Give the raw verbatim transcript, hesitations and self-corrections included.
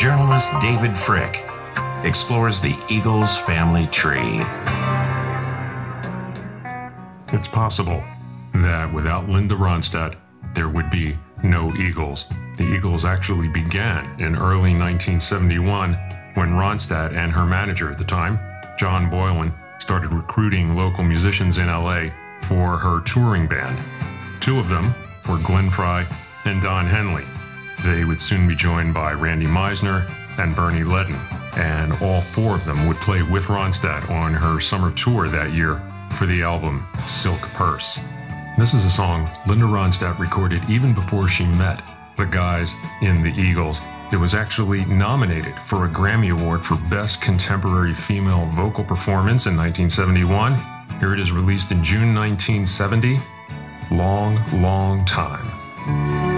journalist David Frick explores the Eagles family tree. It's possible that without Linda Ronstadt, there would be no Eagles. The Eagles actually began in early nineteen seventy-one when Ronstadt and her manager at the time, John Boylan, started recruiting local musicians in L A for her touring band. Two of them were Glenn Frey and Don Henley. They would soon be joined by Randy Meisner and Bernie Leadon, and all four of them would play with Ronstadt on her summer tour that year for the album Silk Purse. This is a song Linda Ronstadt recorded even before she met the guys in the Eagles. It was actually nominated for a Grammy Award for Best Contemporary Female Vocal Performance in nineteen seventy-one. Here it is, released in June nineteen seventy. Long, long time.